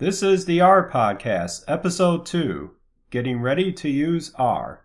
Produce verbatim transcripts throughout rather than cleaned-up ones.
This is the R Podcast, Episode two, Getting Ready to Use R.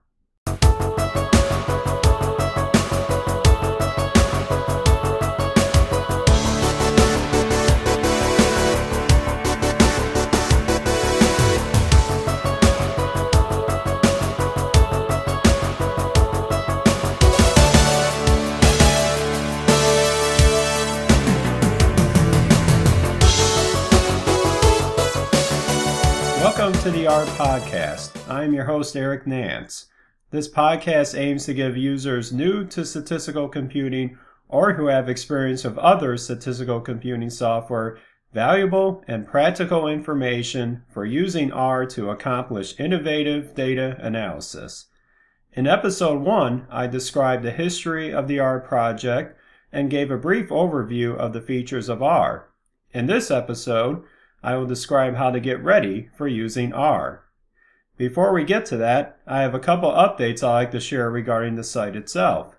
Welcome to the R Podcast. I'm your host, Eric Nance. This podcast aims to give users new to statistical computing or who have experience with other statistical computing software valuable and practical information for using R to accomplish innovative data analysis. In Episode one, I described the history of the R project and gave a brief overview of the features of R. In this episode, I will describe how to get ready for using R. Before we get to that, I have a couple updates I'd like to share regarding the site itself.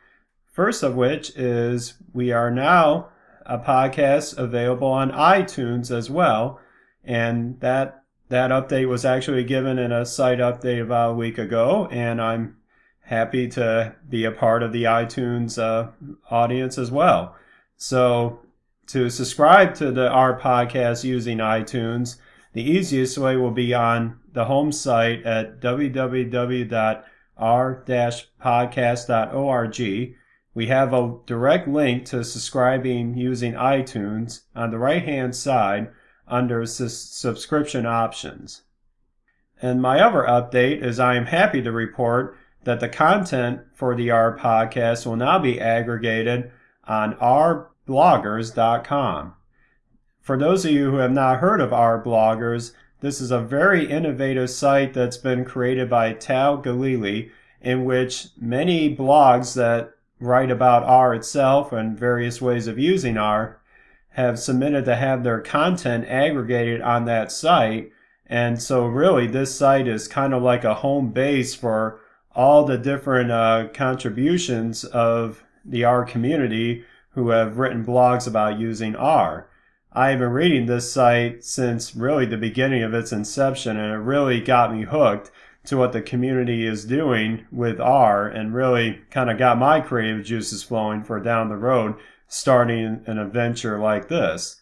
First of which is we are now a podcast available on iTunes as well, and that that update was actually given in a site update about a week ago, and I'm happy to be a part of the iTunes uh, audience as well. So to subscribe to the R Podcast using iTunes, the easiest way will be on the home site at w w w dot r dash podcast dot org. We have a direct link to subscribing using iTunes on the right-hand side under su- subscription options. And my other update is I am happy to report that the content for the R Podcast will now be aggregated on r bloggers dot com. For those of you who have not heard of R Bloggers, this is a very innovative site that's been created by Tal Galili, in which many blogs that write about R itself and various ways of using R have submitted to have their content aggregated on that site. And so really this site is kind of like a home base for all the different uh, contributions of the R community who have written blogs about using R. I have been reading this site since really the beginning of its inception, and it really got me hooked to what the community is doing with R, and really kind of got my creative juices flowing for down the road starting an adventure like this.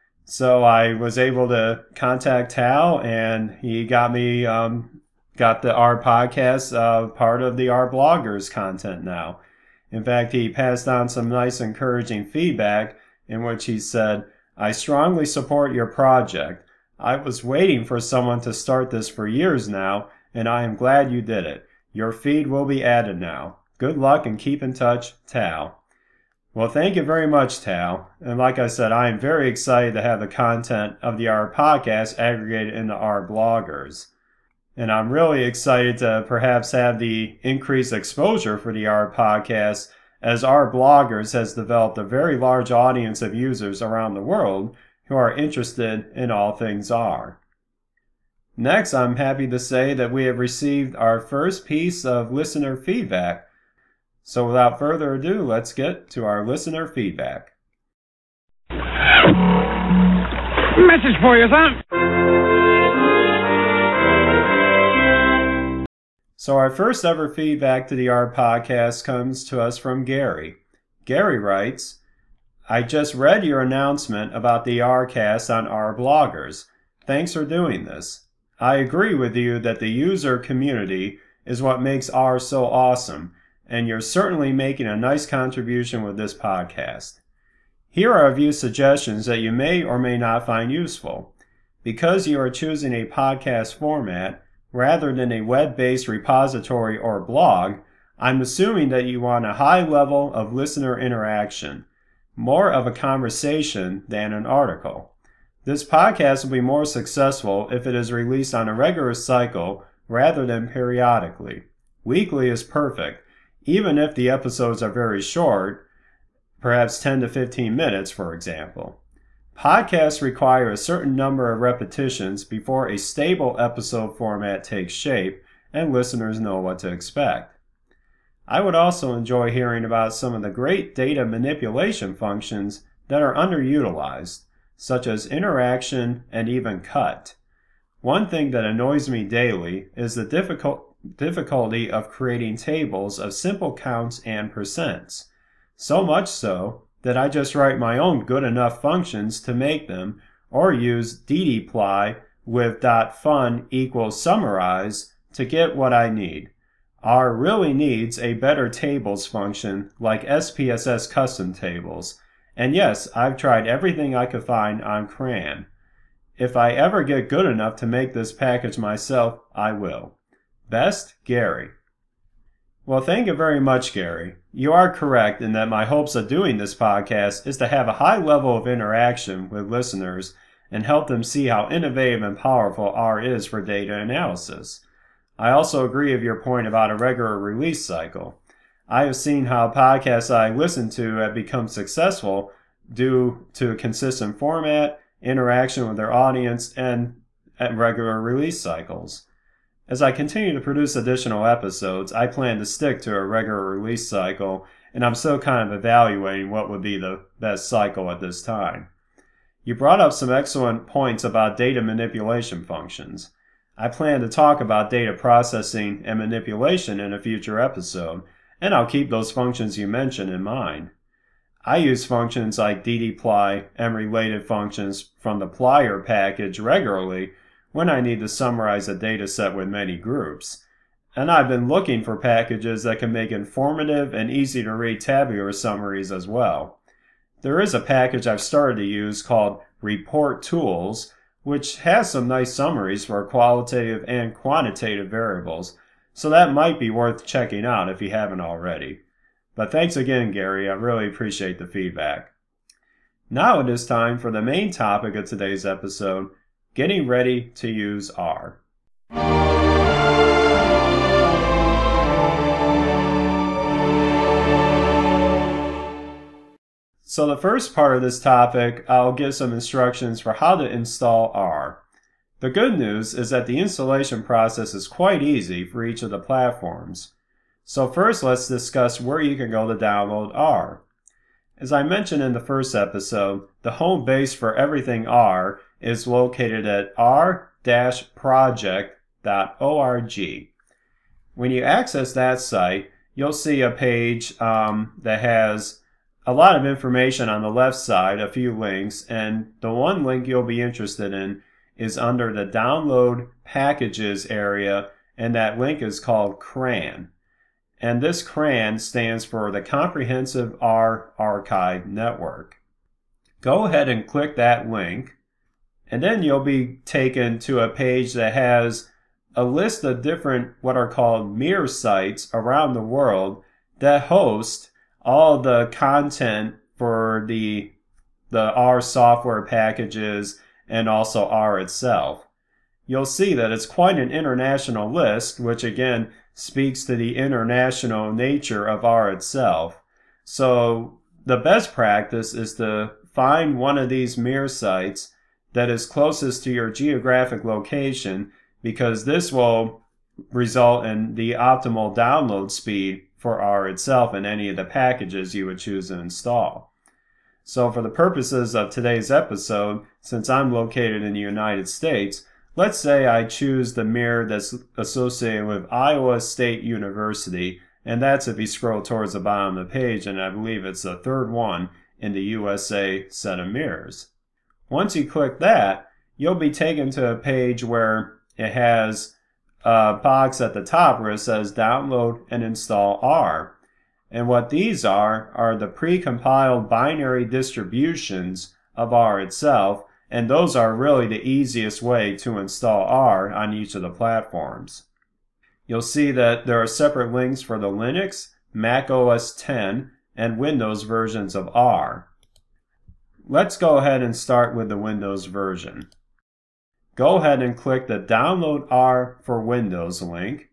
So I was able to contact Tal, and he got me, um, got the R Podcast uh, part of the R Bloggers content now. In fact, he passed on some nice encouraging feedback in which he said, "I strongly support your project. I was waiting for someone to start this for years now, and I am glad you did it. Your feed will be added now. Good luck and keep in touch, Tal." Well, thank you very much, Tal. And like I said, I am very excited to have the content of the R Podcast aggregated into R Bloggers. And I'm really excited to perhaps have the increased exposure for the R Podcast, as R Bloggers has developed a very large audience of users around the world who are interested in all things R. Next, I'm happy to say that we have received our first piece of listener feedback. So without further ado, let's get to our listener feedback. Message for you, son. So our first ever feedback to the R Podcast comes to us from Gary. Gary writes, "I just read your announcement about the Rcast on R Bloggers. Thanks for doing this. I agree with you that the user community is what makes R so awesome, and you're certainly making a nice contribution with this podcast. Here are a few suggestions that you may or may not find useful. Because you are choosing a podcast format rather than a web-based repository or blog, I'm assuming that you want a high level of listener interaction, more of a conversation than an article. This podcast will be more successful if it is released on a regular cycle rather than periodically. Weekly is perfect, even if the episodes are very short, perhaps ten to fifteen minutes, for example. Podcasts require a certain number of repetitions before a stable episode format takes shape and listeners know what to expect. I would also enjoy hearing about some of the great data manipulation functions that are underutilized, such as interaction and even cut. One thing that annoys me daily is the difficult, difficulty of creating tables of simple counts and percents. So much so that I just write my own good enough functions to make them, or use ddply with .fun equals summarize to get what I need. R really needs a better tables function like S P S S custom tables. And yes, I've tried everything I could find on CRAN. If I ever get good enough to make this package myself, I will. Best, Gary. Well, thank you very much, Gary. You are correct in that my hopes of doing this podcast is to have a high level of interaction with listeners and help them see how innovative and powerful R is for data analysis. I also agree with your point about a regular release cycle. I have seen how podcasts I listen to have become successful due to a consistent format, interaction with their audience, and at regular release cycles. As I continue to produce additional episodes, I plan to stick to a regular release cycle, and I'm still kind of evaluating what would be the best cycle at this time. You brought up some excellent points about data manipulation functions. I plan to talk about data processing and manipulation in a future episode, and I'll keep those functions you mentioned in mind. I use functions like ddply and related functions from the Plier package regularly when I need to summarize a data set with many groups. And I've been looking for packages that can make informative and easy to read tabular summaries as well. There is a package I've started to use called Report Tools, which has some nice summaries for qualitative and quantitative variables, so that might be worth checking out if you haven't already. But thanks again, Gary. I really appreciate the feedback. Now it is time for the main topic of today's episode, getting ready to use R. So the first part of this topic, I'll give some instructions for how to install R. The good news is that the installation process is quite easy for each of the platforms. So first, let's discuss where you can go to download R. As I mentioned in the first episode, the home base for everything R is located at r dash project dot org. When you access that site, you'll see a page um, that has a lot of information on the left side, a few links, and the one link you'll be interested in is under the Download Packages area, and that link is called CRAN. And this CRAN stands for the Comprehensive R Archive Network. Go ahead and click that link, and then you'll be taken to a page that has a list of different what are called mirror sites around the world that host all the content for the, the R software packages and also R itself. You'll see that it's quite an international list, which again speaks to the international nature of R itself. So the best practice is to find one of these mirror sites that is closest to your geographic location, because this will result in the optimal download speed for R itself and any of the packages you would choose to install. So for the purposes of today's episode, since I'm located in the United States, let's say I choose the mirror that's associated with Iowa State University, and that's if you scroll towards the bottom of the page, and I believe it's the third one in the U S A set of mirrors. Once you click that, you'll be taken to a page where it has a box at the top where it says download and install R. And what these are are the pre-compiled binary distributions of R itself, and those are really the easiest way to install R on each of the platforms. You'll see that there are separate links for the Linux, Mac O S ten, and Windows versions of R. Let's go ahead and start with the Windows version. Go ahead and click the Download R for Windows link,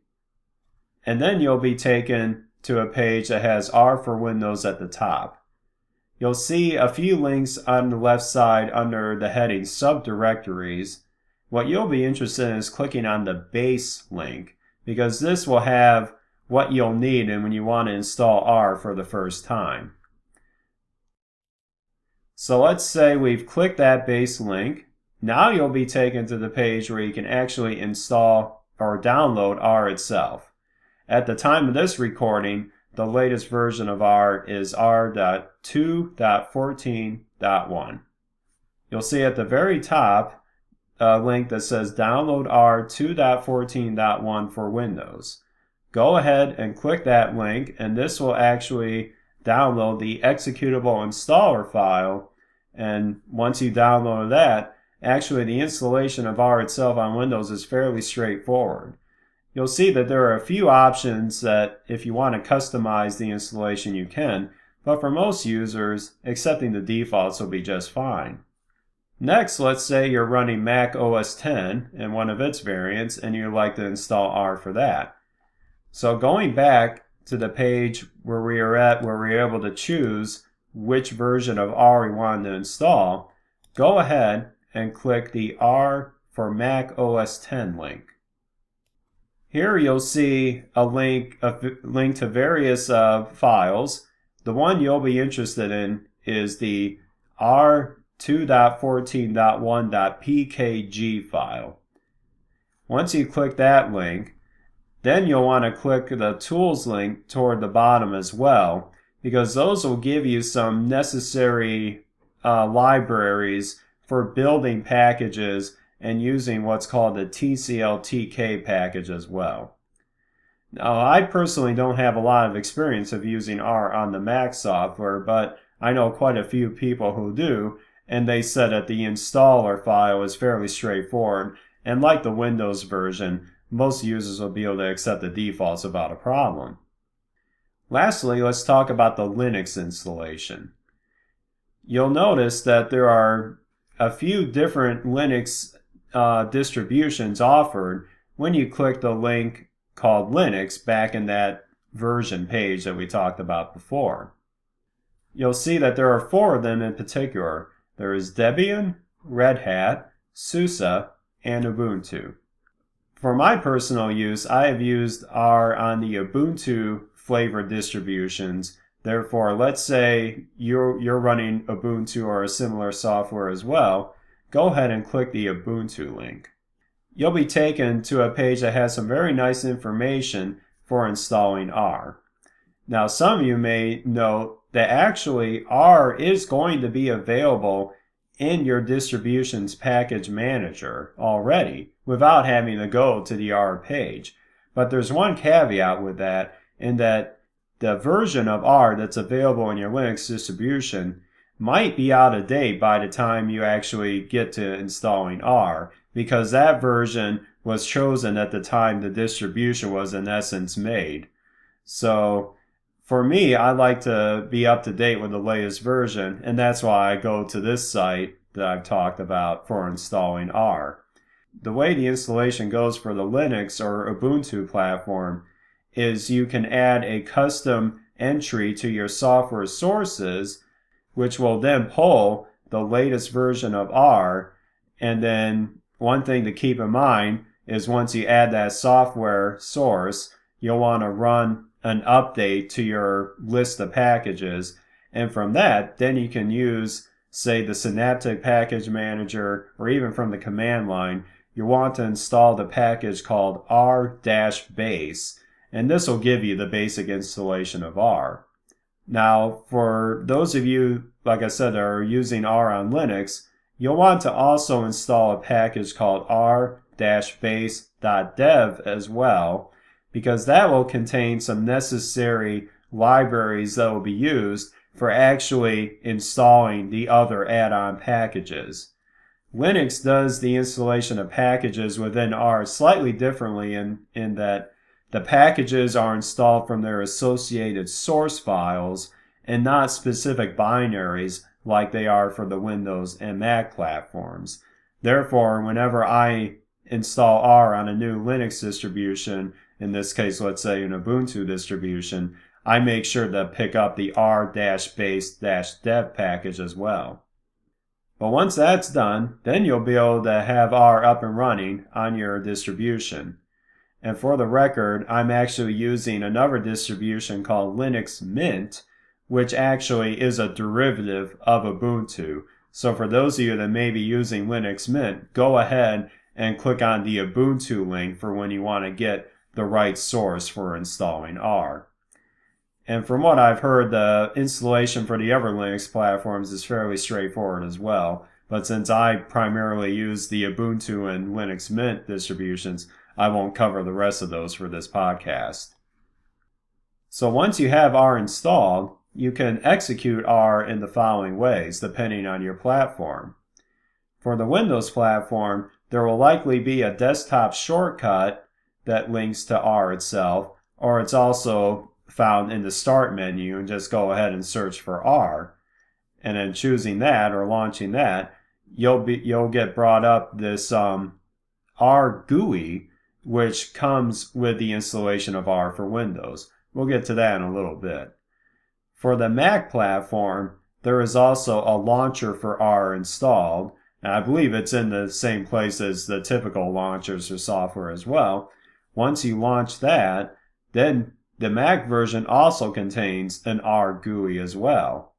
and then you'll be taken to a page that has R for Windows at the top. You'll see a few links on the left side under the heading Subdirectories. What you'll be interested in is clicking on the Base link, because this will have what you'll need and when you want to install R for the first time. So let's say we've clicked that base link. Now you'll be taken to the page where you can actually install or download R itself. At the time of this recording, the latest version of R is R two point fourteen point one. You'll see at the very top a link that says Download R two point fourteen point one for Windows. Go ahead and click that link, and this will actually download the executable installer file. And once you download that, actually the installation of R itself on Windows is fairly straightforward. You'll see that there are a few options that if you want to customize the installation you can, but for most users, accepting the defaults will be just fine. Next, let's say you're running Mac O S ten and one of its variants, and you'd like to install R for that. So going back to the page where we are at, where we're able to choose which version of R we want to install, go ahead and click the R for Mac O S ten link. Here you'll see a link, a link to various uh, files. The one you'll be interested in is the R two point fourteen point one dot P K G file. Once you click that link, then you'll want to click the tools link toward the bottom as well, because those will give you some necessary uh, libraries for building packages and using what's called the T C L T K package as well. Now, I personally don't have a lot of experience of using R on the Mac software, but I know quite a few people who do, and they said that the installer file is fairly straightforward, and like the Windows version, most users will be able to accept the defaults without a problem. Lastly, let's talk about the Linux installation. You'll notice that there are a few different Linux uh, distributions offered when you click the link called Linux back in that version page that we talked about before. You'll see that there are four of them in particular. There is Debian, Red Hat, SUSE, and Ubuntu. For my personal use, I have used R on the Ubuntu flavored distributions. Therefore, let's say you're, you're running Ubuntu or a similar software as well, go ahead and click the Ubuntu link. You'll be taken to a page that has some very nice information for installing R. Now, some of you may note that actually R is going to be available in your distribution's package manager already without having to go to the R page. But there's one caveat with that, in that the version of R that's available in your Linux distribution might be out of date by the time you actually get to installing R, because that version was chosen at the time the distribution was in essence made. So for me, I like to be up to date with the latest version, and that's why I go to this site that I've talked about for installing R. The way the installation goes for the Linux or Ubuntu platform is you can add a custom entry to your software sources, which will then pull the latest version of R. And then one thing to keep in mind is once you add that software source, you'll want to run an update to your list of packages. And from that, then you can use, say, the Synaptic Package Manager, or even from the command line, you want to install the package called R-base. And this will give you the basic installation of R. Now, for those of you, like I said, that are using R on Linux, you'll want to also install a package called R-base dot dev as well, because that will contain some necessary libraries that will be used for actually installing the other add-on packages. Linux does the installation of packages within R slightly differently in, in that the packages are installed from their associated source files and not specific binaries like they are for the Windows and Mac platforms. Therefore, whenever I install R on a new Linux distribution, in this case, let's say an Ubuntu distribution, I make sure to pick up the R-base dev package as well. But once that's done, then you'll be able to have R up and running on your distribution. And for the record, I'm actually using another distribution called Linux Mint, which actually is a derivative of Ubuntu. So for those of you that may be using Linux Mint, go ahead and click on the Ubuntu link for when you want to get the right source for installing R. And from what I've heard, the installation for the other Linux platforms is fairly straightforward as well. But since I primarily use the Ubuntu and Linux Mint distributions, I won't cover the rest of those for this podcast. So once you have R installed, you can execute R in the following ways, depending on your platform. For the Windows platform, there will likely be a desktop shortcut that links to R itself, or it's also found in the Start menu, and just go ahead and search for R. And then choosing that or launching that, you'll be you'll get brought up this um, R G U I, which comes with the installation of R for Windows. We'll get to that in a little bit. For the Mac platform, there is also a launcher for R installed, and I believe it's in the same place as the typical launchers for software as well. Once you launch that, then the Mac version also contains an R G U I as well.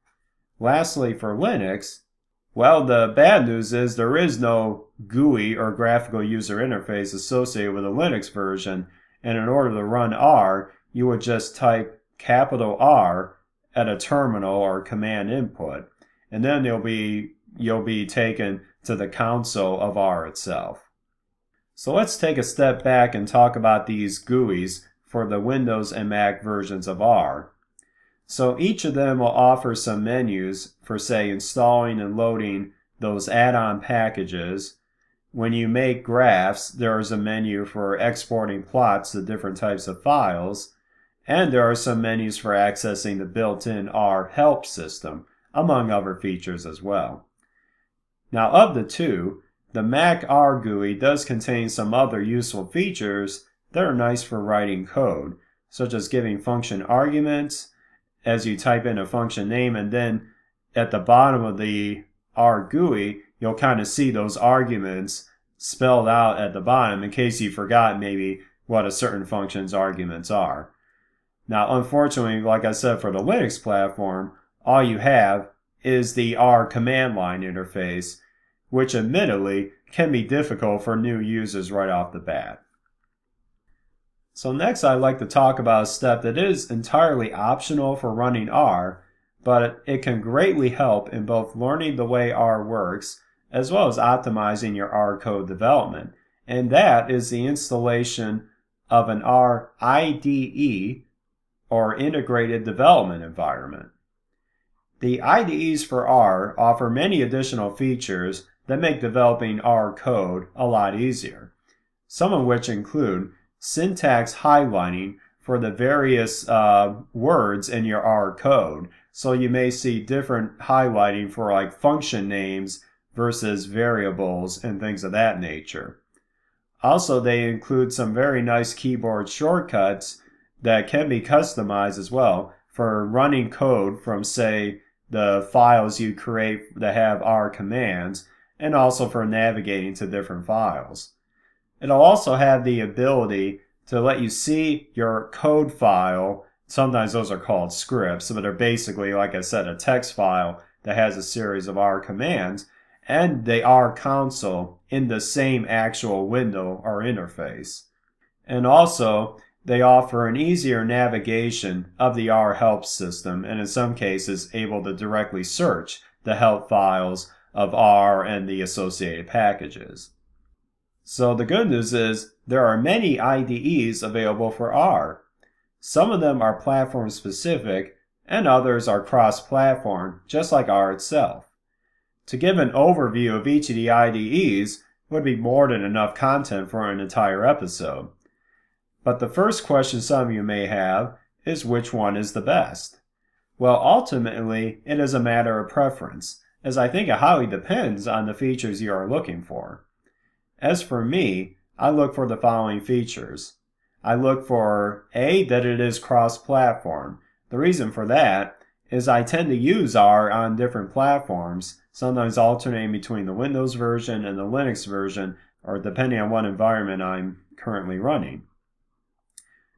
Lastly, for Linux, well, the bad news is there is no G U I or graphical user interface associated with the Linux version, and in order to run R, you would just type capital R at a terminal or command input, and then you'll be, you'll be taken to the console of R itself. So let's take a step back and talk about these G U Is for the Windows and Mac versions of R. So each of them will offer some menus for, say, installing and loading those add-on packages. When you make graphs, there is a menu for exporting plots to different types of files, and there are some menus for accessing the built-in R help system, among other features as well. Now, of the two, the Mac R G U I does contain some other useful features that are nice for writing code, such as giving function arguments as you type in a function name, and then at the bottom of the R G U I, you'll kind of see those arguments spelled out at the bottom in case you forgot maybe what a certain function's arguments are. Now, unfortunately, like I said, for the Linux platform, all you have is the R command line interface, which admittedly can be difficult for new users right off the bat. So next, I'd like to talk about a step that is entirely optional for running R, but it can greatly help in both learning the way R works as well as optimizing your R code development, and that is the installation of an R I D E, or Integrated Development Environment. The I D Es for R offer many additional features that make developing R code a lot easier, some of which include syntax highlighting for the various uh, words in your R code. So you may see different highlighting for like function names versus variables and things of that nature. Also, they include some very nice keyboard shortcuts that can be customized as well for running code from, say, the files you create that have R commands, and also for navigating to different files. It'll also have the ability to let you see your code file. Sometimes those are called scripts, but they're basically, like I said, a text file that has a series of R commands, and the R console in the same actual window or interface. And also, they offer an easier navigation of the R help system, and in some cases able to directly search the help files of R and the associated packages. So the good news is there are many I D Es available for R. Some of them are platform specific and others are cross-platform, just like R itself. To give an overview of each of the I D Es would be more than enough content for an entire episode. But the first question some of you may have is which one is the best? Well, ultimately, it is a matter of preference, as I think it highly depends on the features you are looking for. As for me, I look for the following features. I look for A, that it is cross-platform. The reason for that is I tend to use R on different platforms, sometimes alternating between the Windows version and the Linux version, or depending on what environment I'm currently running.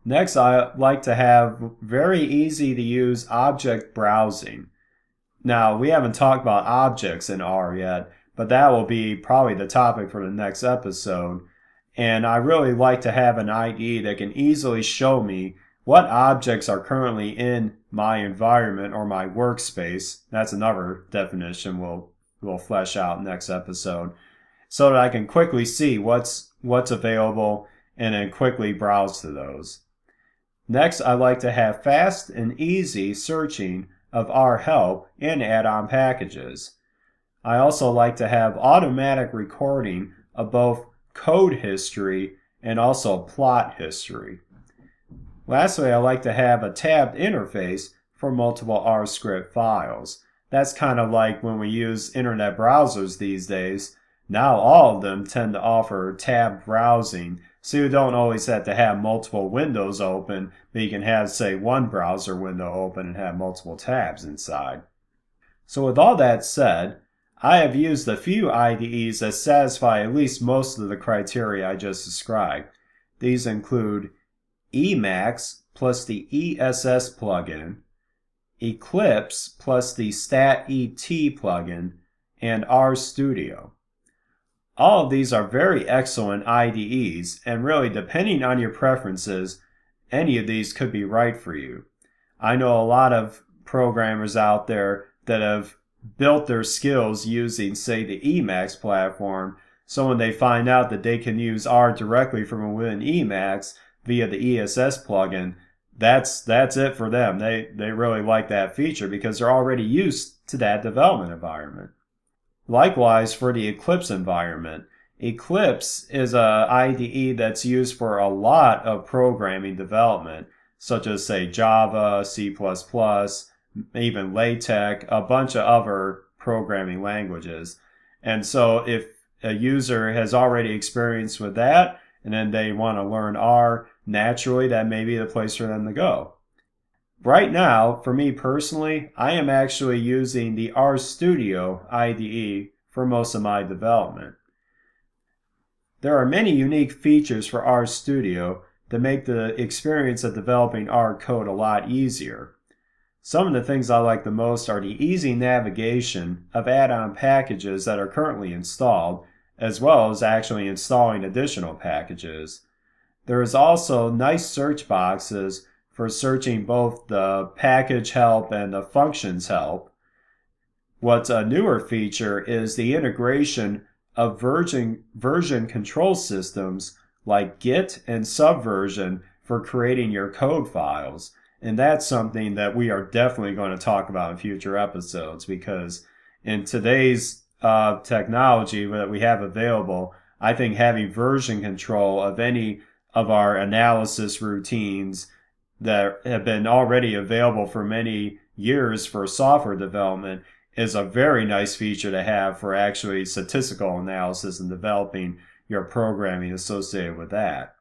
Next, I like to have very easy to use object browsing. Now, we haven't talked about objects in R yet, but that will be probably the topic for the next episode. And I really like to have an I D E that can easily show me what objects are currently in my environment or my workspace. That's another definition we'll, we'll flesh out next episode, so that I can quickly see what's, what's available and then quickly browse to those. Next, I like to have fast and easy searching of R help and add-on packages. I also like to have automatic recording of both code history and also plot history. Lastly, I like to have a tabbed interface for multiple R script files. That's kind of like when we use internet browsers these days. Now all of them tend to offer tabbed browsing, so you don't always have to have multiple windows open, but you can have, say, one browser window open and have multiple tabs inside. So with all that said, I have used a few I D Es that satisfy at least most of the criteria I just described. These include Emacs plus the E S S plugin, Eclipse plus the StatEt plugin, and RStudio. All of these are very excellent I D Es, and really, depending on your preferences, any of these could be right for you. I know a lot of programmers out there that have built their skills using, say, the Emacs platform, so when they find out that they can use R directly from within Emacs via the E S S plugin, that's that's it for them. They, they really like that feature because they're already used to that development environment. Likewise, for the Eclipse environment, Eclipse is a I D E that's used for a lot of programming development, such as, say, Java, C plus plus, even LaTeX, a bunch of other programming languages. And so if a user has already experience with that, and then they want to learn R, naturally that may be the place for them to go. Right now, for me personally, I am actually using the RStudio I D E for most of my development. There are many unique features for RStudio that make the experience of developing R code a lot easier. Some of the things I like the most are the easy navigation of add-on packages that are currently installed, as well as actually installing additional packages. There is also nice search boxes for searching both the package help and the functions help. What's a newer feature is the integration of version, version control systems like Git and Subversion for creating your code files. And that's something that we are definitely going to talk about in future episodes, because in today's uh, technology that we have available, I think having version control of any of our analysis routines that have been already available for many years for software development is a very nice feature to have for actually statistical analysis and developing your programming associated with that.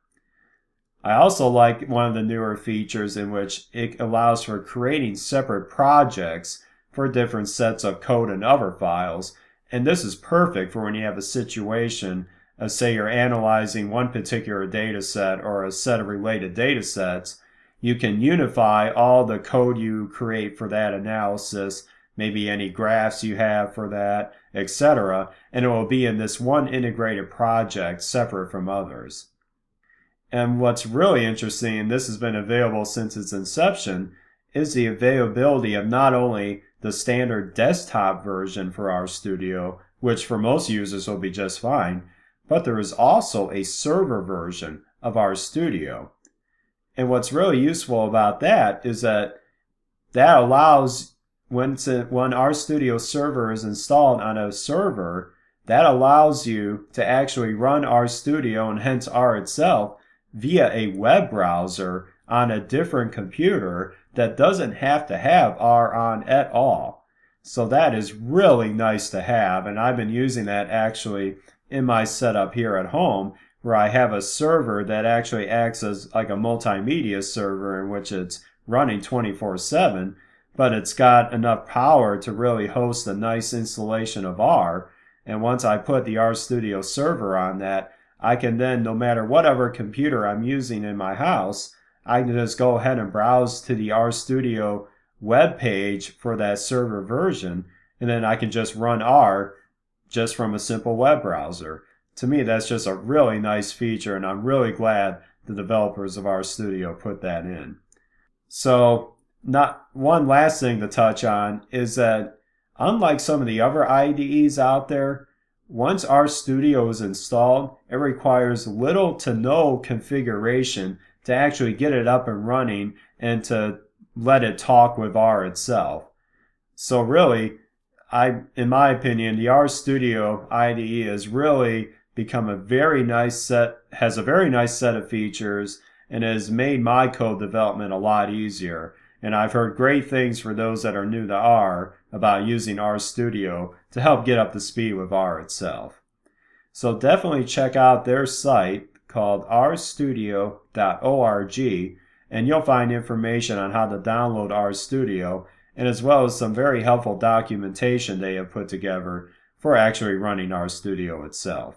I also like one of the newer features in which it allows for creating separate projects for different sets of code and other files. And this is perfect for when you have a situation of, say, you're analyzing one particular data set or a set of related data sets. You can unify all the code you create for that analysis, maybe any graphs you have for that, et cetera, and it will be in this one integrated project separate from others. And what's really interesting, and this has been available since its inception, is the availability of not only the standard desktop version for RStudio, which for most users will be just fine, but there is also a server version of RStudio. And what's really useful about that is that that allows, when, when RStudio server is installed on a server, that allows you to actually run RStudio and hence R itself via a web browser on a different computer that doesn't have to have R on at all. So that is really nice to have, and I've been using that actually in my setup here at home, where I have a server that actually acts as like a multimedia server in which it's running twenty-four seven, but it's got enough power to really host a nice installation of R. And once I put the RStudio server on that, I can then, no matter whatever computer I'm using in my house, I can just go ahead and browse to the RStudio web page for that server version, and then I can just run R just from a simple web browser. To me, that's just a really nice feature, and I'm really glad the developers of RStudio put that in. So, not one last thing to touch on is that unlike some of the other I D Es out there, once RStudio is installed, it requires little to no configuration to actually get it up and running and to let it talk with R itself. So really, I, in my opinion, the RStudio I D E has really become a very nice set, has a very nice set of features, and has made my code development a lot easier. And I've heard great things for those that are new to R about using RStudio to help get up to speed with R itself. So definitely check out their site called r studio dot org, and you'll find information on how to download RStudio, and as well as some very helpful documentation they have put together for actually running RStudio itself.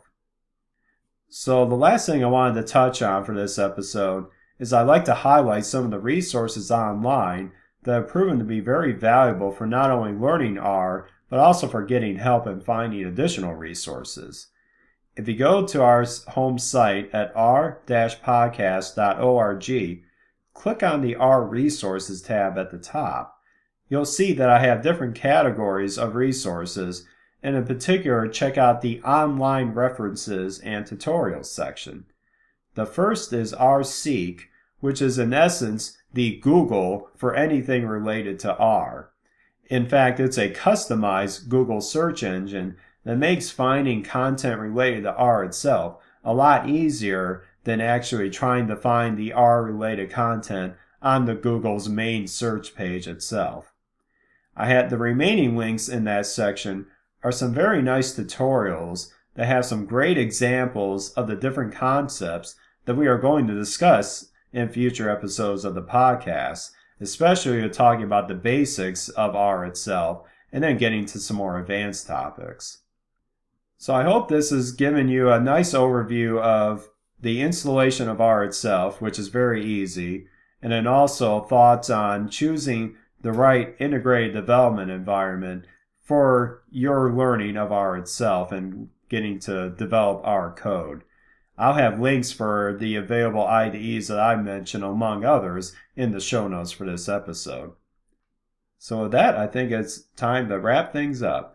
So the last thing I wanted to touch on for this episode is I'd like to highlight some of the resources online that have proven to be very valuable for not only learning R, but also for getting help and finding additional resources. If you go to our home site at r dash podcast dot org, click on the R Resources tab at the top. You'll see that I have different categories of resources, and in particular, check out the Online References and Tutorials section. The first is RSeek, which is in essence the Google for anything related to R. In fact, it's a customized Google search engine that makes finding content related to R itself a lot easier than actually trying to find the R-related content on the Google's main search page itself. I had the remaining links in that section are some very nice tutorials that have some great examples of the different concepts that we are going to discuss in future episodes of the podcast, especially talking about the basics of R itself and then getting to some more advanced topics. So I hope this has given you a nice overview of the installation of R itself, which is very easy, and then also thoughts on choosing the right integrated development environment for your learning of R itself and getting to develop R code. I'll have links for the available I D Es that I mentioned, among others, in the show notes for this episode. So with that, I think it's time to wrap things up.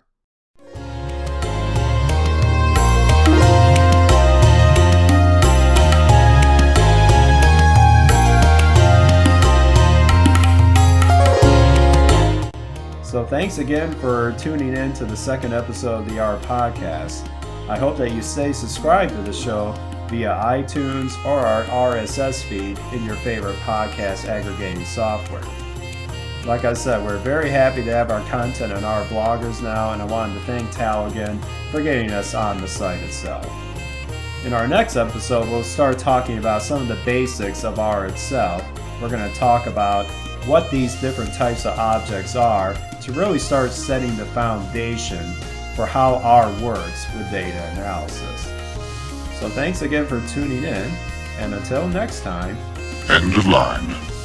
So thanks again for tuning in to the second episode of the R Podcast. I hope that you stay subscribed to the show via iTunes or our R S S feed in your favorite podcast aggregating software. Like I said, we're very happy to have our content on our bloggers now, and I wanted to thank Tal again for getting us on the site itself. In our next episode, we'll start talking about some of the basics of R itself. We're going to talk about what these different types of objects are to really start setting the foundation for how R works with data analysis. So thanks again for tuning in, and until next time, end of line.